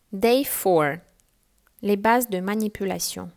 Day 4. Les bases de manipulation.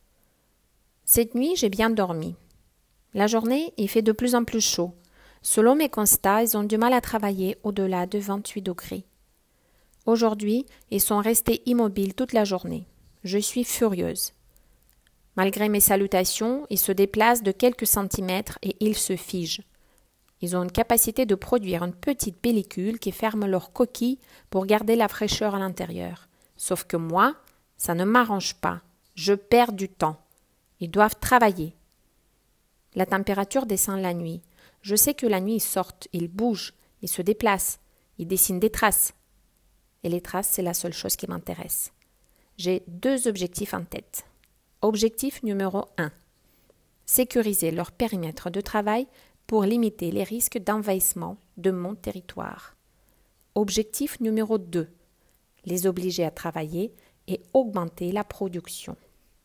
Cette nuit, j'ai bien dormi. La journée, il fait de plus en plus chaud. Selon mes constats, ils ont du mal à travailler au-delà de 28 degrés. Aujourd'hui, ils sont restés immobiles toute la journée. Je suis furieuse. Malgré mes salutations, ils se déplacent de quelques centimètres et ils se figent. Ils ont une capacité de produire une petite pellicule qui ferme leur coquille pour garder la fraîcheur à l'intérieur. Sauf que moi, ça ne m'arrange pas. Je perds du temps. Ils doivent travailler. La température descend la nuit. Je sais que la nuit, ils sortent, ils bougent, ils se déplacent, ils dessinent des traces. Et les traces, c'est la seule chose qui m'intéresse. J'ai 2 objectifs en tête. Objectif numéro 1. Sécuriser leur périmètre de travail pour limiter les risques d'envahissement de mon territoire. Objectif numéro 2. Les obliger à travailler et augmenter la production.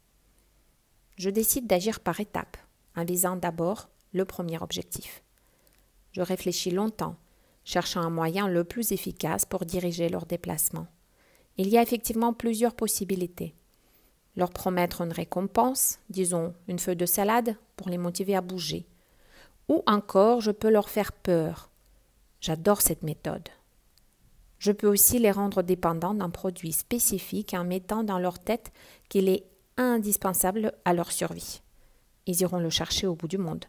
Je décide d'agir par étapes, en visant d'abord le premier objectif. Je réfléchis longtemps, cherchant un moyen le plus efficace pour diriger leur déplacement. Il y a effectivement plusieurs possibilités. Leur promettre une récompense, disons une feuille de salade, pour les motiver à bouger. Ou encore, je peux leur faire peur. J'adore cette méthode. Je peux aussi les rendre dépendants d'un produit spécifique en mettant dans leur tête qu'il est indispensable à leur survie. Ils iront le chercher au bout du monde.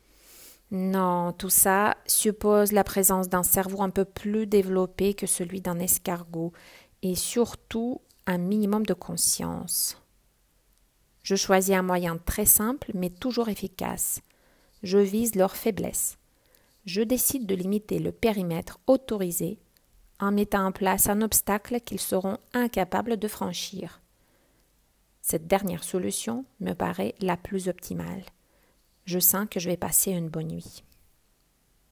Non, tout ça suppose la présence d'un cerveau un peu plus développé que celui d'un escargot et surtout un minimum de conscience. Je choisis un moyen très simple mais toujours efficace. Je vise leurs faiblesses. Je décide de limiter le périmètre autorisé en mettant en place un obstacle qu'ils seront incapables de franchir. Cette dernière solution me paraît la plus optimale. Je sens que je vais passer une bonne nuit.